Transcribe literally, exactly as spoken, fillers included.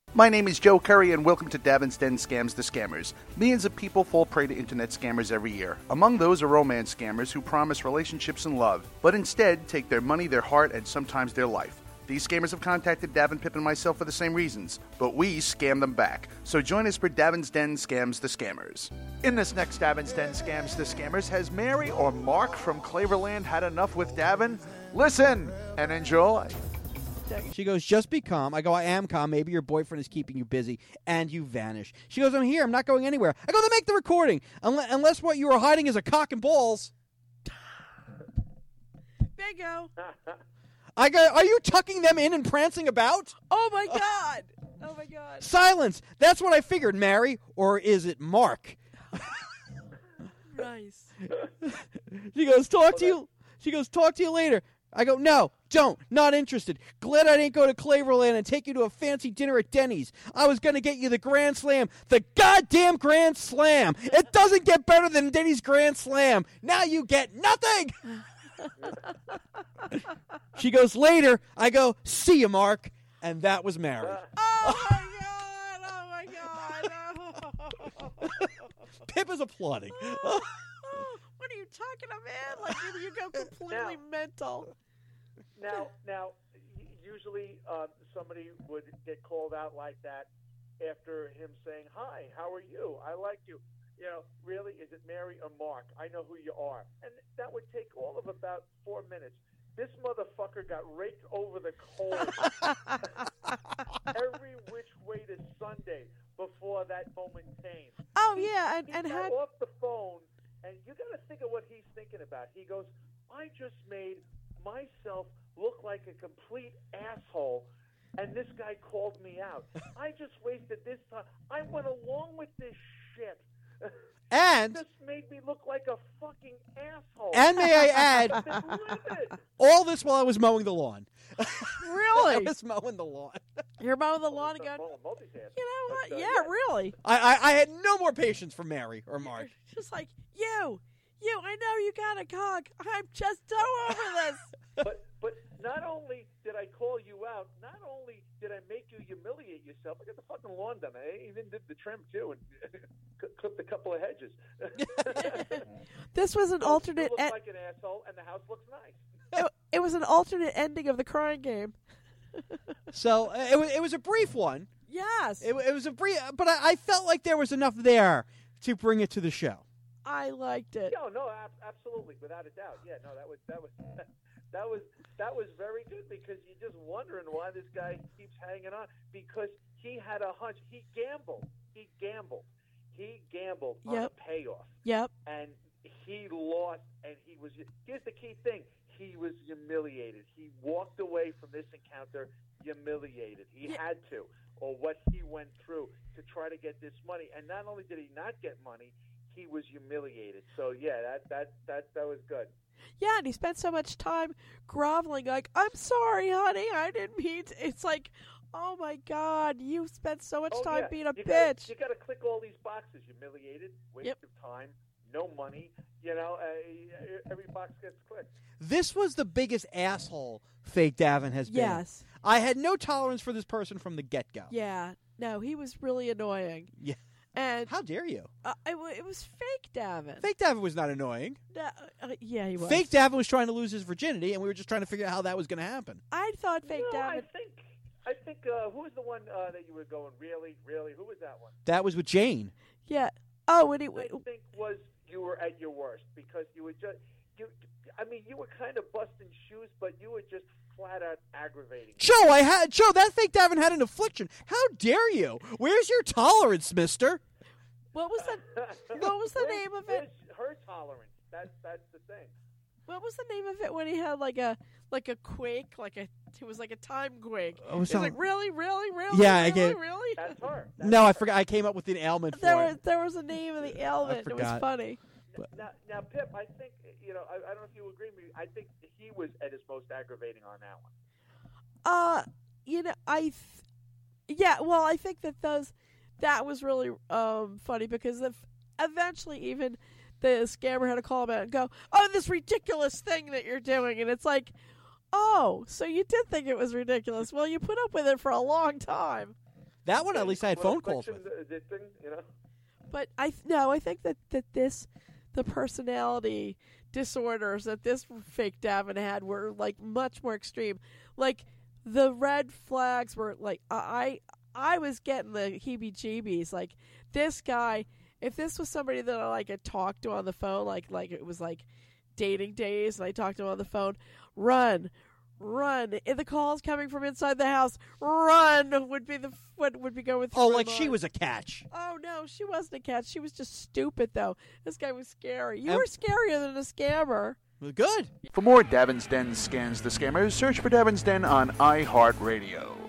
My name is Joe Curry, and welcome to Davin's Den Scams the Scammers. Millions of people fall prey to internet scammers every year. Among those are romance scammers who promise relationships and love, but instead take their money, their heart, and sometimes their life. These scammers have contacted Davin, Pip, and myself for the same reasons, but we scam them back. So join us for Davin's Den Scams the Scammers. In this next Davin's Den Scams the Scammers, has Mary or Mark from Claverland had enough with Davin? Listen and enjoy. She goes, just be calm. I go, I am calm. Maybe your boyfriend is keeping you busy. And you vanish. She goes, I'm here. I'm not going anywhere. I go, then make the recording. Unless, unless what you are hiding is a cock and balls. Bingo. I go, are you tucking them in and prancing about? Oh, my God. Oh, my God. Silence. That's what I figured, Mary. Or is it Mark? Nice. She goes, talk to you. She goes, talk to you later. I go, no, don't, not interested. Glad I didn't go to Claverland and take you to a fancy dinner at Denny's. I was going to get you the Grand Slam, the goddamn Grand Slam. It doesn't get better than Denny's Grand Slam. Now you get nothing. She goes, later. I go, see you, Mark. And that was Mary. Oh, my God. Oh, my God. Oh. Pip is applauding. What are you talking about, man? Like, you, you go completely now, mental. Now, now, usually uh, somebody would get called out like that after him saying, hi, how are you? I like you. You know, really, is it Mary or Mark? I know who you are. And that would take all of about four minutes. This motherfucker got raked over the coals every which way to Sunday before that moment came. Oh, he, yeah, and, he and got had... off the phone. And you got to think of what he's thinking about. He goes, I just made myself look like a complete asshole, and this guy called me out. I just wasted this time. I went along with this shit. And it just made me look like a fucking asshole. And may I add, all this while I was mowing the lawn. Really? I was mowing the lawn. You're mowing the lawn and going, you know what? Yeah, really. I, I I had no more patience for Mary or Mark. Just like, you, you, I know you got a cock. I'm just so over this. But but not only did I call you out, not only did I make you humiliate yourself, I got the fucking lawn done. I even did the trim, too, and clipped a couple of hedges. This was an so alternate... You look e- like an asshole, and the house looks nice. It, it was an alternate ending of the crying game. So uh, it was it was a brief one. Yes. It, it was a brief, but I, I felt like there was enough there to bring it to the show. I liked it. No, no, ab- absolutely, without a doubt. Yeah, no, that was that was that was that was very good because you're just wondering why this guy keeps hanging on because he had a hunch. He gambled. He gambled. He gambled on Yep. a payoff. Yep. And he lost. And he was. Here's the key thing. He was humiliated. He walked away from this encounter humiliated. He Yeah. had to, or what he went through to try to get this money. And not only did he not get money, he was humiliated. So yeah, that that that that was good. Yeah, and he spent so much time groveling, like, I'm sorry, honey, I didn't mean to. It's like, oh my God, you spent so much Oh, time yeah. being a you bitch. Gotta, you got to click all these boxes. Humiliated, waste Yep. of time, no money. You know, uh, every box gets clicked. This was the biggest asshole Fake Davin has been. Yes. I had no tolerance for this person from the get-go. Yeah. No, he was really annoying. Yeah. And How dare you? uh, it, w- it was fake Davin. Fake Davin was not annoying. No, uh, yeah, he was. Fake Davin was trying to lose his virginity, and we were just trying to figure out how that was going to happen. I thought fake no, I Davin. think I think uh, who was the one uh, that you were going really, really? Who was that one? That was with Jane. Yeah. Oh, and he. I think was you were at your worst because you were just you. I mean, you were kind of busting shoes, but you were just flat out aggravating. Joe, I had Joe. That Fake Davin had an affliction. How dare you? Where's your tolerance, Mister? What was the What was the Where's- name of where's it? Her tolerance. That's that's the thing. What was the name of it when he had like a like a quake, like a it was like a time quake? Oh, It's some- like really, really, really, Yeah, I really, get- really. That's her. That's No, her. I forgot. I came up with an ailment for There was it. there was a name of the ailment. It was forgot. funny. Now, now, Pip, I think you know. I, I don't know if you agree with me. I think he was at his most aggravating on that one. Uh, you know, I, th- yeah. Well, I think that those that was really um funny because if eventually even the scammer had to call him out and go, "Oh, this ridiculous thing that you're doing," and it's like, "Oh, so you did think it was ridiculous? Well, you put up with it for a long time." That one, at least I had phone calls with. The, the thing, you know. But I th- no, I think that, that this, the personality disorders that this fake Davin had were like much more extreme. Like the red flags were like I I was getting the heebie-jeebies. Like this guy, if this was somebody that I like had talked to on the phone, like like it was like dating days, and I talked to him on the phone, run. Run! If the calls coming from inside the house, run would be the what would be going through. Oh, my like she mind. was a catch. Oh no, she wasn't a catch. She was just stupid, though. This guy was scary. You Um, were scarier than a scammer. Good. For more Davin's Den Scams the Scammers, search for Davin's Den on iHeartRadio.